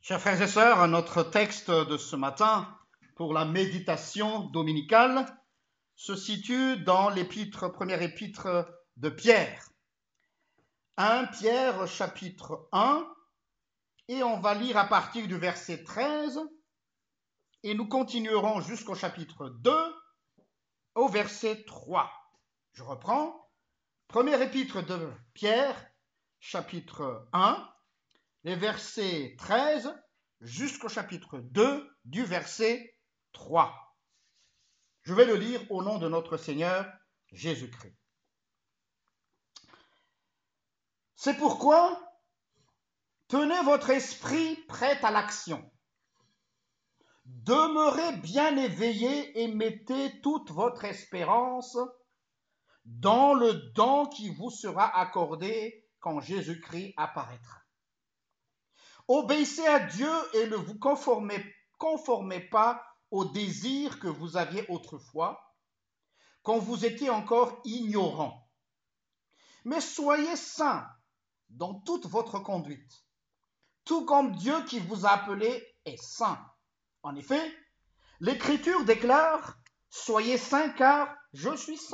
Chers frères et sœurs, notre texte de ce matin pour la méditation dominicale se situe dans première épître de Pierre. 1 Pierre chapitre 1, et on va lire à partir du verset 13 et nous continuerons jusqu'au chapitre 2 au verset 3. Je reprends. Première épître de Pierre chapitre 1, les versets 13 jusqu'au chapitre 2 du verset 3. Je vais le lire au nom de notre Seigneur Jésus-Christ. C'est pourquoi tenez votre esprit prêt à l'action. Demeurez bien éveillés et mettez toute votre espérance dans le don qui vous sera accordé quand Jésus-Christ apparaîtra. Obéissez à Dieu et ne vous conformez pas aux désirs que vous aviez autrefois, quand vous étiez encore ignorants. Mais soyez saints dans toute votre conduite, tout comme Dieu qui vous a appelé est saint. En effet, l'Écriture déclare « Soyez saints car je suis saint ».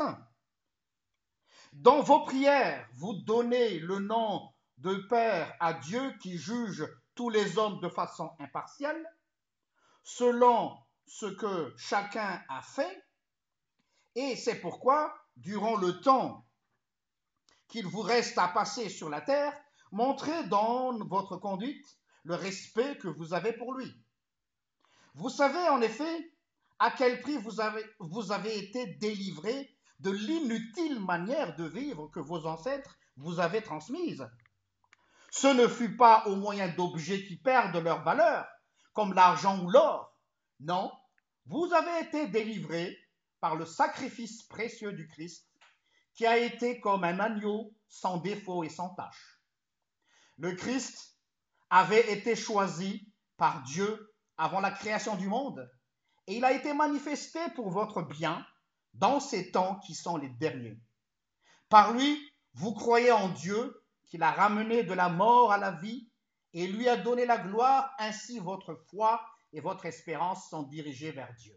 Dans vos prières, vous donnez le nom de Père à Dieu qui juge tous les hommes de façon impartiale, selon ce que chacun a fait, et c'est pourquoi, durant le temps qu'il vous reste à passer sur la terre, montrez dans votre conduite le respect que vous avez pour lui. Vous savez en effet à quel prix vous avez été délivrés de l'inutile manière de vivre que vos ancêtres vous avaient transmise. Ce ne fut pas au moyen d'objets qui perdent leur valeur, comme l'argent ou l'or. Non, vous avez été délivrés par le sacrifice précieux du Christ, qui a été comme un agneau sans défaut et sans tache. Le Christ avait été choisi par Dieu avant la création du monde, et il a été manifesté pour votre bien dans ces temps qui sont les derniers. Par lui, vous croyez en Dieu, qui l'a ramené de la mort à la vie et lui a donné la gloire, ainsi votre foi et votre espérance sont dirigées vers Dieu.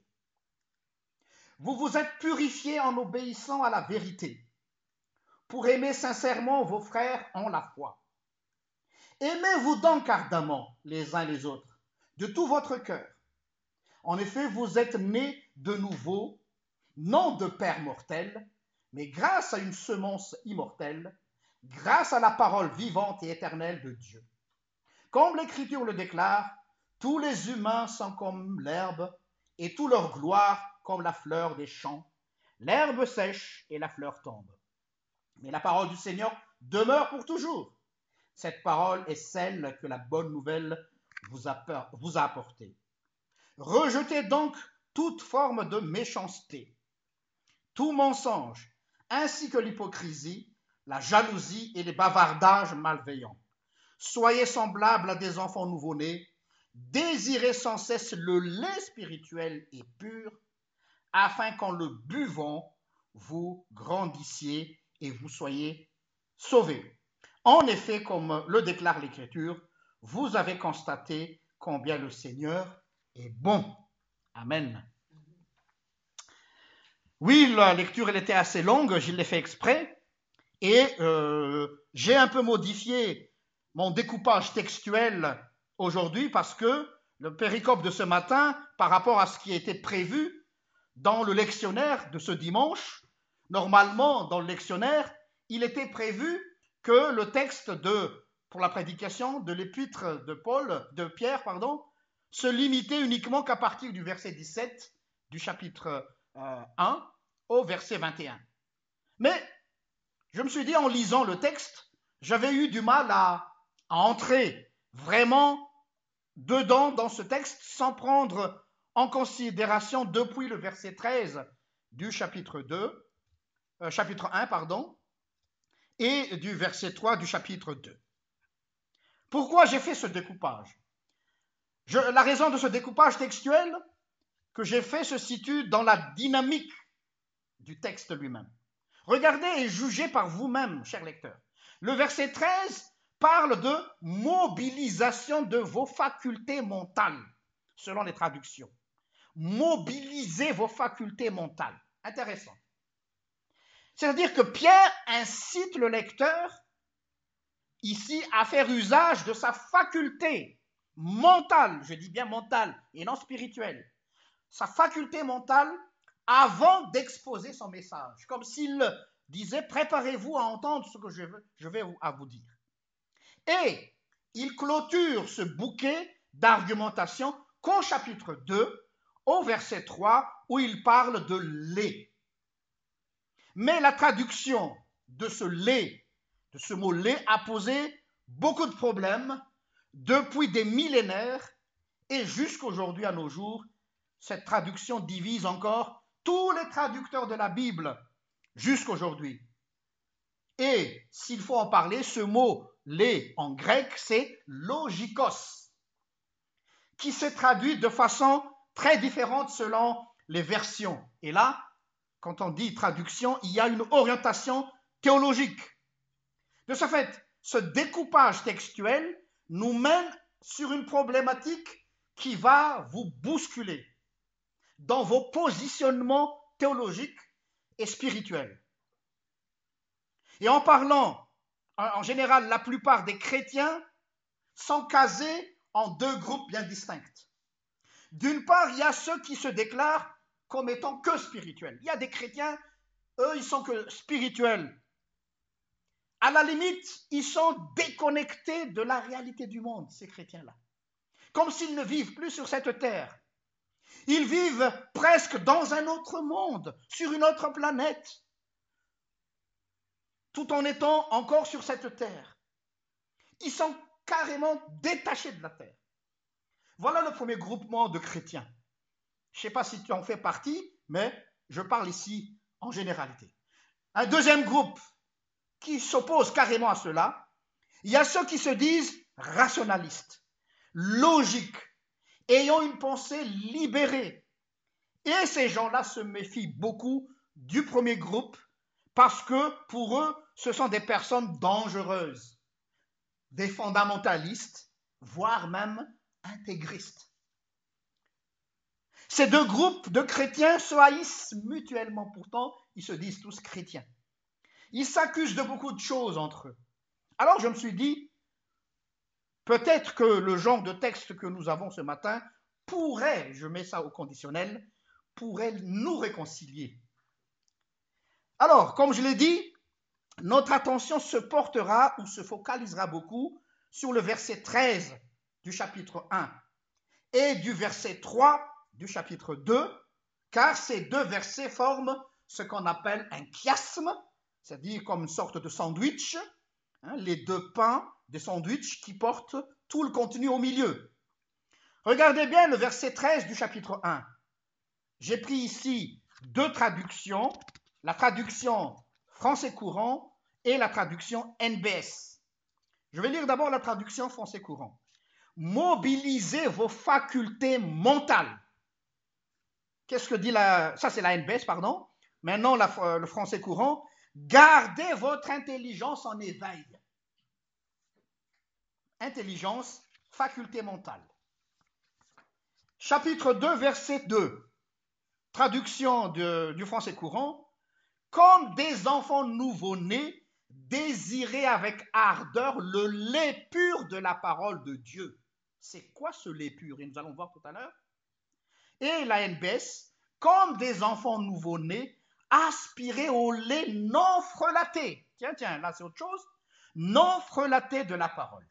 Vous vous êtes purifiés en obéissant à la vérité, pour aimer sincèrement vos frères en la foi. Aimez-vous donc ardemment les uns les autres, de tout votre cœur. En effet, vous êtes nés de nouveau, non de père mortel, mais grâce à une semence immortelle, grâce à la parole vivante et éternelle de Dieu. Comme l'Écriture le déclare, tous les humains sont comme l'herbe, et toute leur gloire comme la fleur des champs. L'herbe sèche et la fleur tombe. Mais la parole du Seigneur demeure pour toujours. Cette parole est celle que la bonne nouvelle vous a apportée. Rejetez donc toute forme de méchanceté, tout mensonge, ainsi que l'hypocrisie, la jalousie et les bavardages malveillants. Soyez semblables à des enfants nouveau-nés, désirez sans cesse le lait spirituel et pur, afin qu'en le buvant, vous grandissiez et vous soyez sauvés. En effet, comme le déclare l'Écriture, vous avez constaté combien le Seigneur est bon. Amen. Oui, la lecture elle était assez longue, je l'ai fait exprès, et j'ai un peu modifié mon découpage textuel aujourd'hui parce que le péricope de ce matin, par rapport à ce qui était prévu dans le lectionnaire de ce dimanche, normalement dans le lectionnaire, il était prévu que le texte pour la prédication de l'épître de Pierre, se limitait uniquement qu'à partir du verset 17 du chapitre 1 au verset 21. Mais je me suis dit, en lisant le texte, j'avais eu du mal à entrer vraiment dedans dans ce texte sans prendre en considération depuis le verset 13 du chapitre 1, et du verset 3 du chapitre 2. Pourquoi j'ai fait ce découpage? La raison de ce découpage textuel que j'ai fait se situe dans la dynamique du texte lui-même. Regardez et jugez par vous-même, chers lecteurs. Le verset 13 parle de mobilisation de vos facultés mentales, selon les traductions. Mobilisez vos facultés mentales. Intéressant. C'est-à-dire que Pierre incite le lecteur ici à faire usage de sa faculté mentale, je dis bien mentale et non spirituelle, sa faculté mentale avant d'exposer son message, comme s'il disait « préparez-vous à entendre ce que je vais vous dire ». Et il clôture ce bouquet d'argumentation qu'au chapitre 2, au verset 3, où il parle de lait. Mais la traduction de ce lait, de ce mot lait, a posé beaucoup de problèmes depuis des millénaires et jusqu'aujourd'hui à nos jours. Cette traduction divise encore tous les traducteurs de la Bible jusqu'aujourd'hui. Et s'il faut en parler, ce mot lait en grec, c'est logikos, qui se traduit de façon très différente selon les versions. Et là, quand on dit traduction, il y a une orientation théologique. De ce fait, ce découpage textuel nous mène sur une problématique qui va vous bousculer dans vos positionnements théologiques et spirituels. Et en parlant, en général, la plupart des chrétiens sont casés en deux groupes bien distincts. D'une part, il y a ceux qui se déclarent comme étant que spirituels. Il y a des chrétiens, eux, ils sont que spirituels. À la limite, ils sont déconnectés de la réalité du monde, ces chrétiens-là. Comme s'ils ne vivent plus sur cette terre. Ils vivent presque dans un autre monde, sur une autre planète, tout en étant encore sur cette terre. Ils sont carrément détachés de la terre. Voilà le premier groupement de chrétiens. Je ne sais pas si tu en fais partie, mais je parle ici en généralité. Un deuxième groupe qui s'oppose carrément à cela, il y a ceux qui se disent rationalistes, logiques, ayant une pensée libérée. Et ces gens-là se méfient beaucoup du premier groupe parce que pour eux, ce sont des personnes dangereuses, des fondamentalistes, voire même intégristes. Ces deux groupes de chrétiens se haïssent mutuellement, pourtant ils se disent tous chrétiens. Ils s'accusent de beaucoup de choses entre eux. Alors je me suis dit, peut-être que le genre de texte que nous avons ce matin pourrait, je mets ça au conditionnel, pourrait nous réconcilier. Alors, comme je l'ai dit, notre attention se portera ou se focalisera beaucoup sur le verset 13 du chapitre 1 et du verset 3 du chapitre 2, car ces deux versets forment ce qu'on appelle un chiasme, c'est-à-dire comme une sorte de sandwich, les deux pains des sandwichs qui portent tout le contenu au milieu. Regardez bien le verset 13 du chapitre 1. J'ai pris ici deux traductions, la traduction français courant et la traduction NBS. Je vais lire d'abord la traduction français courant. Mobilisez vos facultés mentales. Qu'est-ce que dit ça c'est la NBS, pardon. Maintenant le français courant. Gardez votre intelligence en éveil. Intelligence, faculté mentale. Chapitre 2, verset 2. Traduction du français courant. Comme des enfants nouveau-nés, désirez avec ardeur le lait pur de la parole de Dieu. C'est quoi ce lait pur? Et nous allons voir tout à l'heure. Et la NBS, comme des enfants nouveau-nés, aspirez au lait non frelaté. Tiens, là c'est autre chose. Non frelaté de la parole.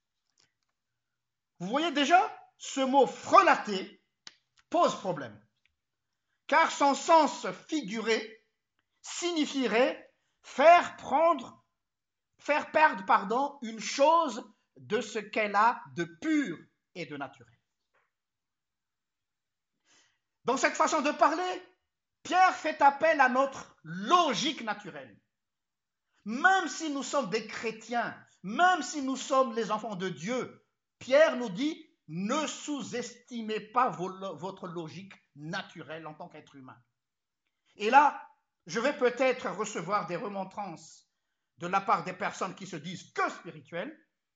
Vous voyez déjà, ce mot frelaté pose problème. Car son sens figuré signifierait faire perdre une chose de ce qu'elle a de pur et de naturel. Dans cette façon de parler, Pierre fait appel à notre logique naturelle. Même si nous sommes des chrétiens, même si nous sommes les enfants de Dieu, Pierre nous dit, ne sous-estimez pas votre logique naturelle en tant qu'être humain. Et là, je vais peut-être recevoir des remontrances de la part des personnes qui se disent que spirituelles,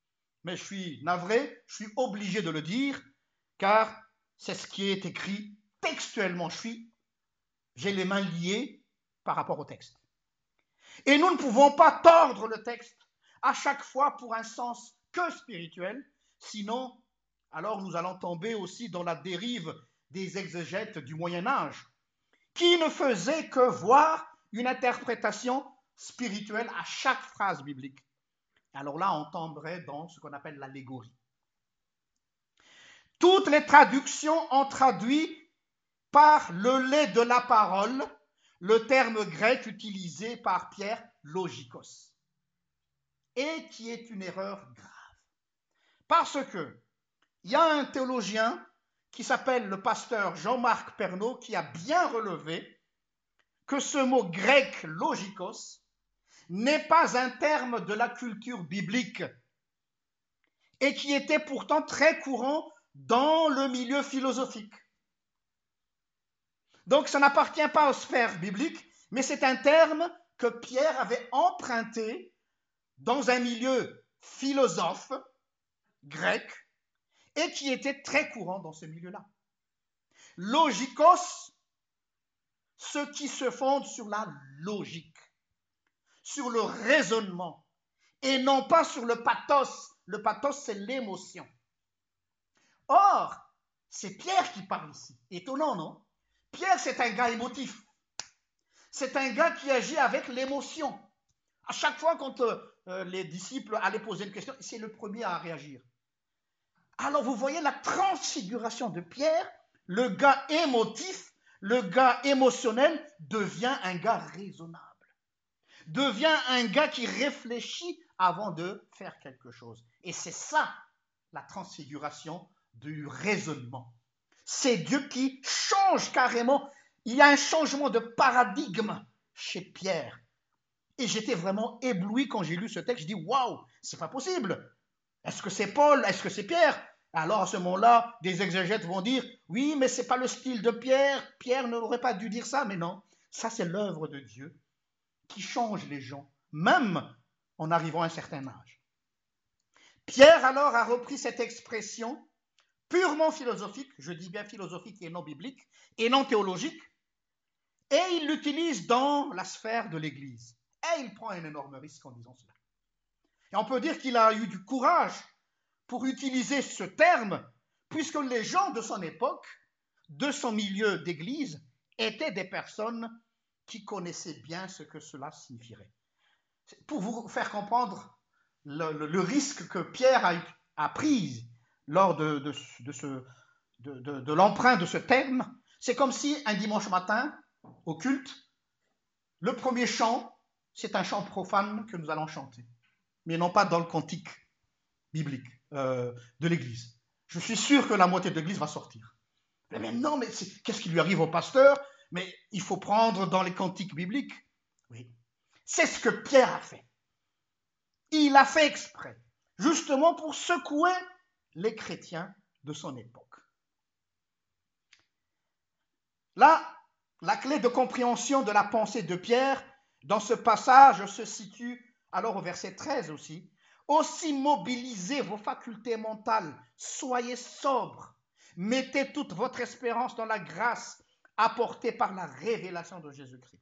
mais je suis navré, je suis obligé de le dire, car c'est ce qui est écrit textuellement. J'ai les mains liées par rapport au texte. Et nous ne pouvons pas tordre le texte à chaque fois pour un sens que spirituel, sinon, alors nous allons tomber aussi dans la dérive des exégètes du Moyen Âge, qui ne faisaient que voir une interprétation spirituelle à chaque phrase biblique. Alors là, on tomberait dans ce qu'on appelle l'allégorie. Toutes les traductions ont traduit par le lait de la parole le terme grec utilisé par Pierre, logikos, et qui est une erreur grave. Parce que il y a un théologien qui s'appelle le pasteur Jean-Marc Pernaut qui a bien relevé que ce mot grec logikos n'est pas un terme de la culture biblique et qui était pourtant très courant dans le milieu philosophique. Donc ça n'appartient pas aux sphères bibliques, mais c'est un terme que Pierre avait emprunté dans un milieu philosophe grec et qui était très courant dans ce milieu-là. Logikos, ce qui se fonde sur la logique, sur le raisonnement, et non pas sur le pathos. Le pathos, c'est l'émotion. Or, c'est Pierre qui parle ici. Étonnant, non? Pierre, c'est un gars émotif. C'est un gars qui agit avec l'émotion. À chaque fois quand les disciples allaient poser une question, c'est le premier à réagir. Alors vous voyez la transfiguration de Pierre, le gars émotif, le gars émotionnel devient un gars raisonnable, devient un gars qui réfléchit avant de faire quelque chose. Et c'est ça la transfiguration du raisonnement. C'est Dieu qui change carrément. Il y a un changement de paradigme chez Pierre. Et j'étais vraiment ébloui quand j'ai lu ce texte. Je dis, waouh, c'est pas possible. Est-ce que c'est Paul? Est-ce que c'est Pierre? Alors à ce moment-là, des exégètes vont dire, oui, mais c'est pas le style de Pierre. Pierre n'aurait pas dû dire ça, mais non. Ça, c'est l'œuvre de Dieu qui change les gens, même en arrivant à un certain âge. Pierre alors a repris cette expression purement philosophique, je dis bien philosophique et non biblique, et non théologique, et il l'utilise dans la sphère de l'Église. Et il prend un énorme risque en disant cela. Et on peut dire qu'il a eu du courage pour utiliser ce terme, puisque les gens de son époque, de son milieu d'église, étaient des personnes qui connaissaient bien ce que cela signifierait. Pour vous faire comprendre le risque que Pierre a pris lors de l'emprunt de ce terme, c'est comme si un dimanche matin, au culte, le premier chant, c'est un chant profane que nous allons chanter, mais non pas dans le cantique biblique de l'Église. Je suis sûr que la moitié de l'Église va sortir. Mais non, mais qu'est-ce qui lui arrive au pasteur? Mais il faut prendre dans les cantiques bibliques. Oui. C'est ce que Pierre a fait. Il a fait exprès, justement pour secouer les chrétiens de son époque. Là, la clé de compréhension de la pensée de Pierre dans ce passage se situe alors au verset 13 aussi. Aussi mobilisez vos facultés mentales, soyez sobres, mettez toute votre espérance dans la grâce apportée par la révélation de Jésus-Christ.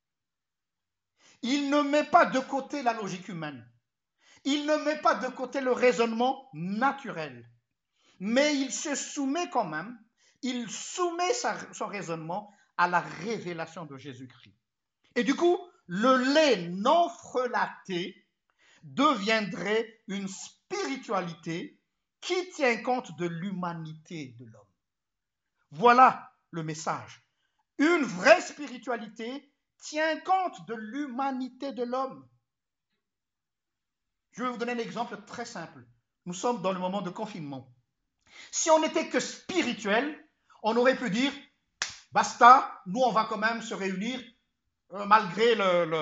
Il ne met pas de côté la logique humaine. Il ne met pas de côté le raisonnement naturel. Mais il se soumet quand même, il soumet son raisonnement à la révélation de Jésus-Christ. Et du coup, le lait non frelaté deviendrait une spiritualité qui tient compte de l'humanité de l'homme. Voilà le message. Une vraie spiritualité tient compte de l'humanité de l'homme. Je vais vous donner un exemple très simple. Nous sommes dans le moment de confinement. Si on n'était que spirituel, on aurait pu dire, basta, nous on va quand même se réunir malgré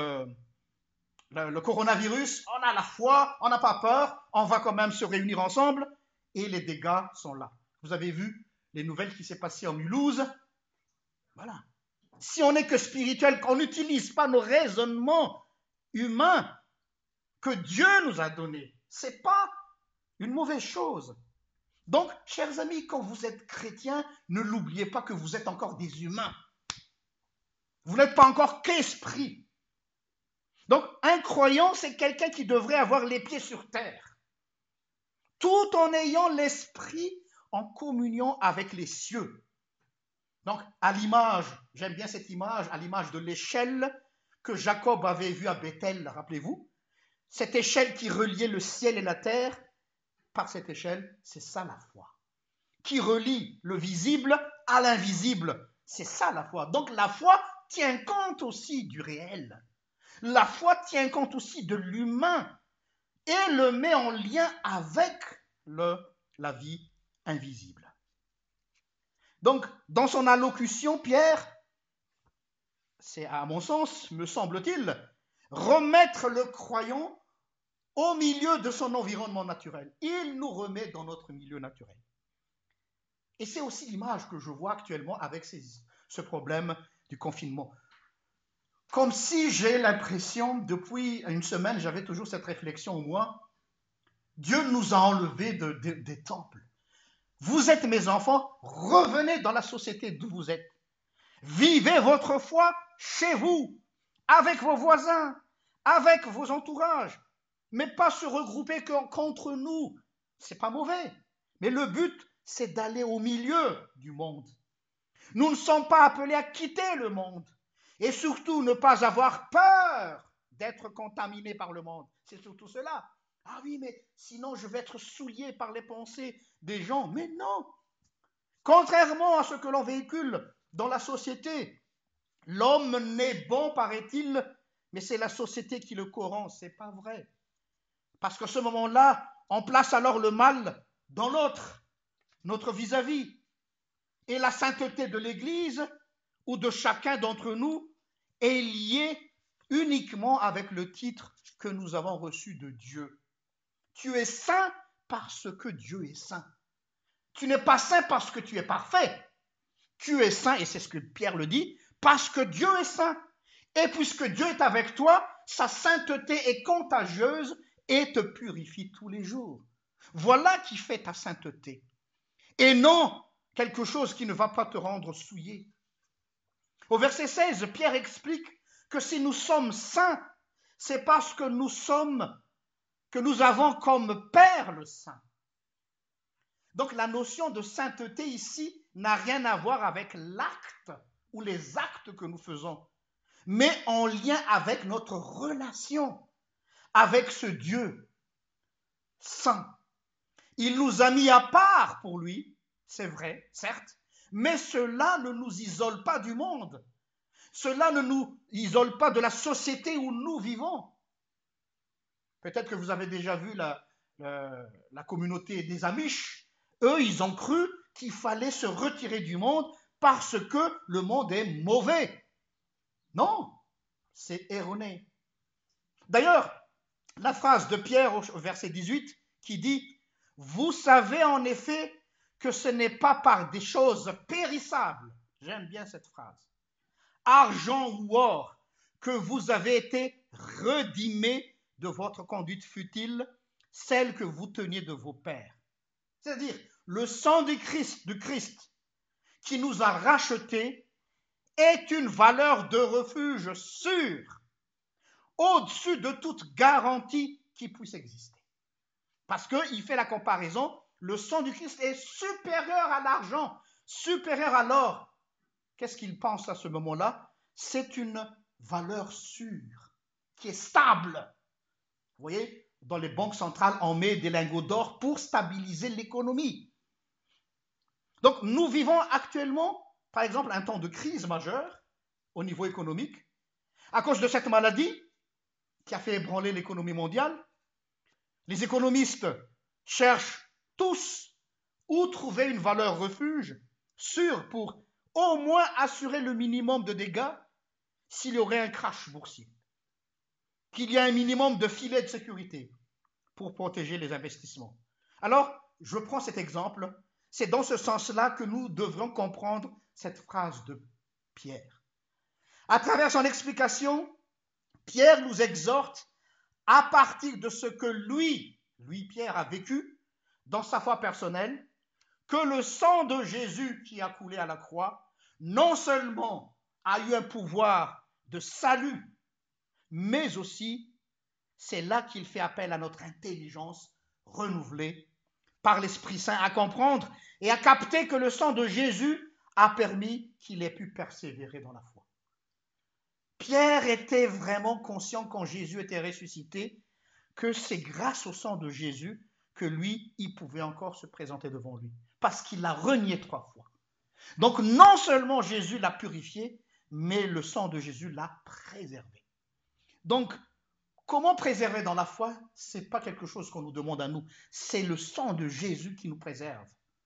le coronavirus, on a la foi, on n'a pas peur, on va quand même se réunir ensemble et les dégâts sont là. Vous avez vu les nouvelles qui s'est passées en Mulhouse? Voilà. Si on n'est que spirituel, qu'on n'utilise pas nos raisonnements humains que Dieu nous a donnés, c'est pas une mauvaise chose. Donc, chers amis, quand vous êtes chrétiens, ne l'oubliez pas que vous êtes encore des humains. Vous n'êtes pas encore qu'esprit. Donc, un croyant, c'est quelqu'un qui devrait avoir les pieds sur terre, tout en ayant l'esprit en communion avec les cieux. Donc, à l'image, j'aime bien cette image, à l'image de l'échelle que Jacob avait vue à Bethel, rappelez-vous, cette échelle qui reliait le ciel et la terre, par cette échelle, c'est ça la foi. Qui relie le visible à l'invisible, c'est ça la foi. Donc, la foi tient compte aussi du réel. La foi tient compte aussi de l'humain et le met en lien avec la vie invisible. Donc, dans son allocution, Pierre, c'est à mon sens, me semble-t-il, remettre le croyant au milieu de son environnement naturel. Il nous remet dans notre milieu naturel. Et c'est aussi l'image que je vois actuellement avec ce problème du confinement. Comme si j'ai l'impression, depuis une semaine, j'avais toujours cette réflexion au moins, Dieu nous a enlevés des temples. Vous êtes mes enfants, revenez dans la société d'où vous êtes. Vivez votre foi chez vous, avec vos voisins, avec vos entourages, mais pas se regrouper qu'entre nous. C'est pas mauvais, mais le but, c'est d'aller au milieu du monde. Nous ne sommes pas appelés à quitter le monde et surtout ne pas avoir peur d'être contaminés par le monde. C'est surtout cela. Ah oui, mais sinon je vais être souillé par les pensées des gens. Mais non. Contrairement à ce que l'on véhicule dans la société, l'homme n'est bon, paraît-il, mais c'est la société qui le corrompt. C'est pas vrai. Parce qu'à ce moment-là, on place alors le mal dans notre vis-à-vis. Et la sainteté de l'Église ou de chacun d'entre nous est liée uniquement avec le titre que nous avons reçu de Dieu. Tu es saint parce que Dieu est saint. Tu n'es pas saint parce que tu es parfait. Tu es saint, et c'est ce que Pierre le dit, parce que Dieu est saint. Et puisque Dieu est avec toi, sa sainteté est contagieuse et te purifie tous les jours. Voilà qui fait ta sainteté. Et non quelque chose qui ne va pas te rendre souillé. Au verset 16, Pierre explique que si nous sommes saints, c'est parce que nous avons comme Père le Saint. Donc la notion de sainteté ici n'a rien à voir avec l'acte ou les actes que nous faisons, mais en lien avec notre relation avec ce Dieu saint. Il nous a mis à part pour lui, c'est vrai, certes, mais cela ne nous isole pas du monde. Cela ne nous isole pas de la société où nous vivons. Peut-être que vous avez déjà vu la communauté des Amish. Eux, ils ont cru qu'il fallait se retirer du monde parce que le monde est mauvais. Non, c'est erroné. D'ailleurs, la phrase de Pierre au verset 18 qui dit « Vous savez en effet que ce n'est pas par des choses périssables, j'aime bien cette phrase, argent ou or, que vous avez été redimés de votre conduite futile, celle que vous teniez de vos pères. » C'est-à-dire, le sang du Christ qui nous a rachetés est une valeur de refuge sûre, au-dessus de toute garantie qui puisse exister. Parce qu'il fait la comparaison, le sang du Christ est supérieur à l'argent, supérieur à l'or. Qu'est-ce qu'il pense à ce moment-là? C'est une valeur sûre, qui est stable. Vous voyez, dans les banques centrales, on met des lingots d'or pour stabiliser l'économie. Donc, nous vivons actuellement, par exemple, un temps de crise majeure au niveau économique, à cause de cette maladie qui a fait ébranler l'économie mondiale. Les économistes cherchent tous où trouver une valeur refuge sûre pour au moins assurer le minimum de dégâts s'il y aurait un crash boursier. Qu'il y ait un minimum de filet de sécurité pour protéger les investissements. Alors, je prends cet exemple. C'est dans ce sens-là que nous devrons comprendre cette phrase de Pierre. À travers son explication, Pierre nous exhorte à partir de ce que lui, Pierre, a vécu, dans sa foi personnelle que le sang de Jésus qui a coulé à la croix, non seulement a eu un pouvoir de salut, mais aussi c'est là qu'il fait appel à notre intelligence renouvelée par l'Esprit Saint à comprendre et à capter que le sang de Jésus a permis qu'il ait pu persévérer dans la foi. Pierre était vraiment conscient quand Jésus était ressuscité que c'est grâce au sang de Jésus que lui, il pouvait encore se présenter devant lui, parce qu'il l'a renié 3 fois. Donc non seulement Jésus l'a purifié, mais le sang de Jésus l'a préservé. Donc, comment préserver dans la foi? Ce n'est pas quelque chose qu'on nous demande à nous, c'est le sang de Jésus qui nous préserve.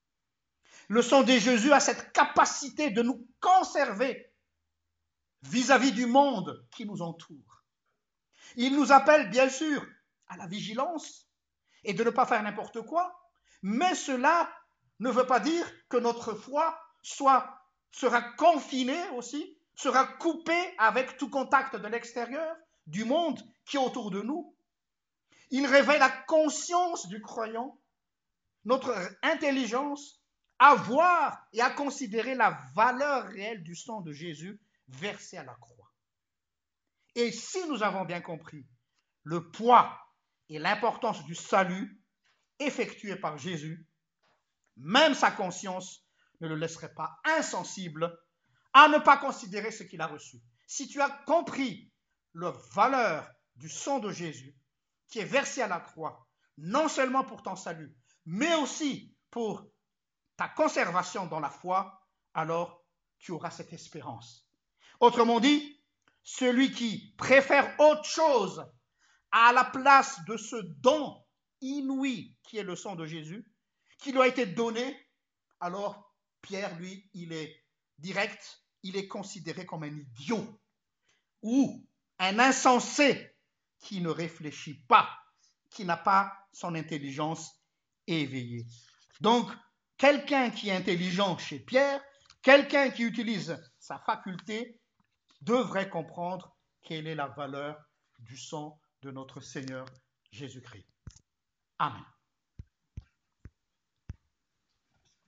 Le sang de Jésus a cette capacité de nous conserver vis-à-vis du monde qui nous entoure. Il nous appelle bien sûr à la vigilance et de ne pas faire n'importe quoi, mais cela ne veut pas dire que notre foi sera confinée aussi, sera coupée avec tout contact de l'extérieur, du monde qui est autour de nous. Il réveille la conscience du croyant, notre intelligence, à voir et à considérer la valeur réelle du sang de Jésus versé à la croix. Et si nous avons bien compris le poids et l'importance du salut effectué par Jésus, même sa conscience ne le laisserait pas insensible à ne pas considérer ce qu'il a reçu. Si tu as compris la valeur du sang de Jésus qui est versé à la croix, non seulement pour ton salut, mais aussi pour ta conservation dans la foi, alors tu auras cette espérance. Autrement dit, celui qui préfère autre chose à la place de ce don inouï qui est le sang de Jésus, qui lui a été donné, alors Pierre, lui, il est direct, il est considéré comme un idiot ou un insensé qui ne réfléchit pas, qui n'a pas son intelligence éveillée. Donc, quelqu'un qui est intelligent chez Pierre, quelqu'un qui utilise sa faculté, devrait comprendre quelle est la valeur du sang de notre Seigneur Jésus-Christ. Amen.